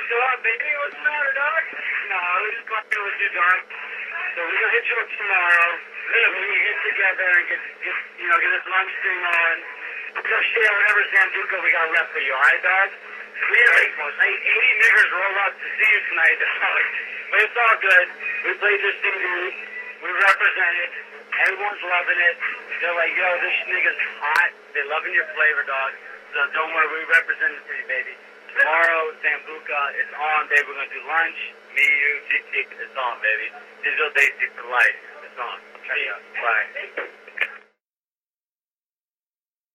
What's up, baby? What's the matter, dog? No, we're just playing with you, dog. So we're gonna hit you up tomorrow. We can get together and get this lunch thing on. We're gonna share whatever Zambuca we got left for you, alright, dog? We had like 80 niggers roll up to see you tonight, dog. But it's all good. We played this thing good. We represented. Everyone's loving it. They're like, yo, this nigga's hot. They're loving your flavor, dog. So don't worry, we represent it for you, baby. Tomorrow, Zambuca is on, baby. We're going to do lunch. Me, you, TT, it's on, baby. Digital Daisy for life. It's on. See ya. Bye.